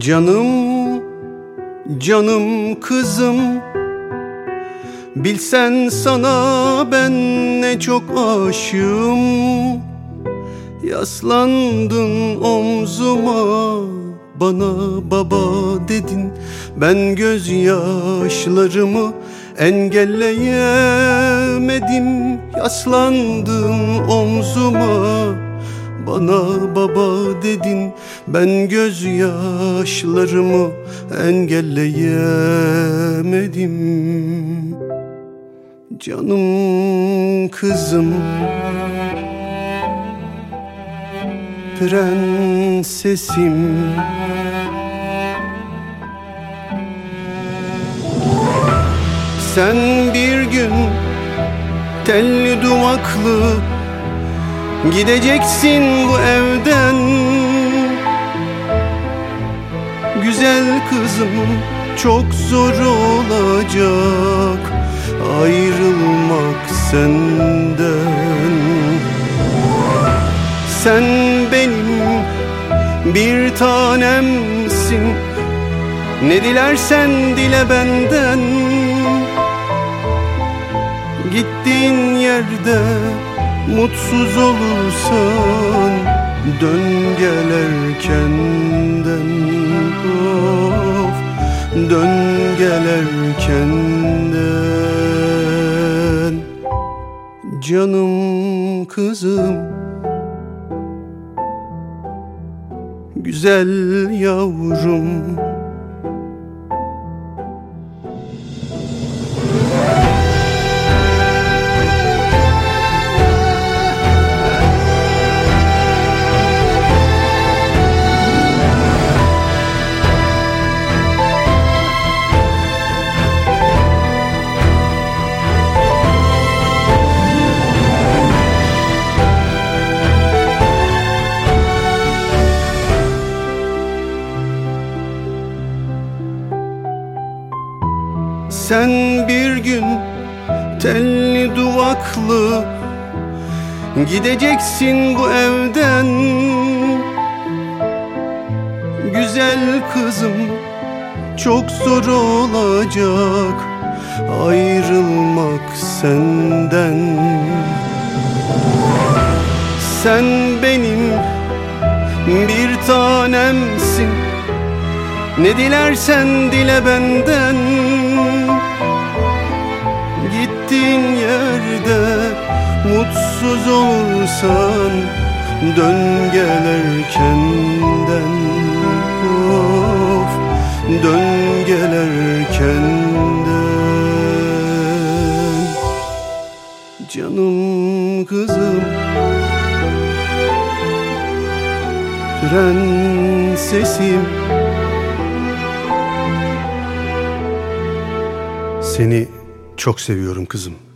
Canım, canım kızım, bilsen sana ben ne çok aşığım. Yaslandın omzuma, bana baba dedin. Ben gözyaşlarımı engelleyemedim. Yaslandın omzuma, bana baba dedin. Ben gözyaşlarımı engelleyemedim. Canım kızım, prensesim, sen bir gün telli duvaklı gideceksin bu evden. Güzel kızım, çok zor olacak ayrılmak senden. Sen benim bir tanemsin, ne dilersen dile benden. Gittiğin yerde mutsuz olursan dön gel erkenden. Of, dön gel erkenden. Canım kızım, güzel yavrum. Sen bir gün telli duvaklı gideceksin bu evden. Güzel kızım, çok zor olacak ayrılmak senden. Sen benim bir tanemsin, ne dilersen dile benden. Gittiğin yerde mutsuz olursan dön gel erkenden. Of, dön gel erkenden. Canım kızım, prensesim, seni çok seviyorum kızım.